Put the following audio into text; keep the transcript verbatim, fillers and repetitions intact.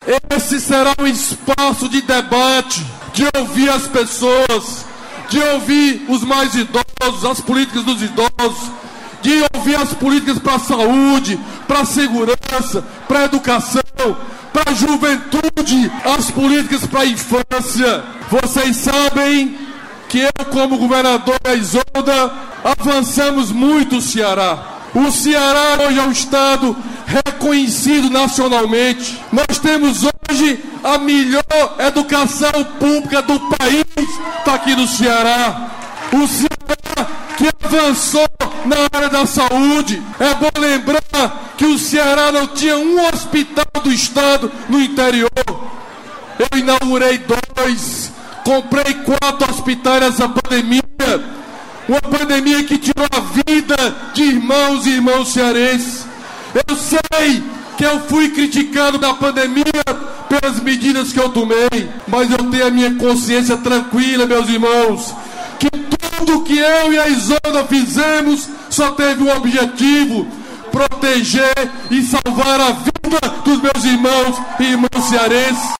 Esse será um espaço de debate, de ouvir as pessoas, de ouvir os mais idosos, as políticas dos idosos, de ouvir as políticas para a saúde, para a segurança, para a educação, para a juventude, as políticas para a infância. Vocês sabem que eu, como governador da Isolda, avançamos muito o Ceará. O Ceará hoje é um estado reconhecido nacionalmente. Nós temos hoje a melhor educação pública do país, está aqui no Ceará. O Ceará que avançou na área da saúde. É bom lembrar que o Ceará não tinha um hospital do estado no interior. Eu inaugurei dois, comprei quatro hospitais nessa pandemia. Uma pandemia que tirou a vida de irmãos e irmãos cearenses. Eu sei que eu fui criticado na pandemia pelas medidas que eu tomei, mas eu tenho a minha consciência tranquila, meus irmãos, que tudo que eu e a Isolda fizemos só teve um objetivo: proteger e salvar a vida dos meus irmãos e irmãs cearenses.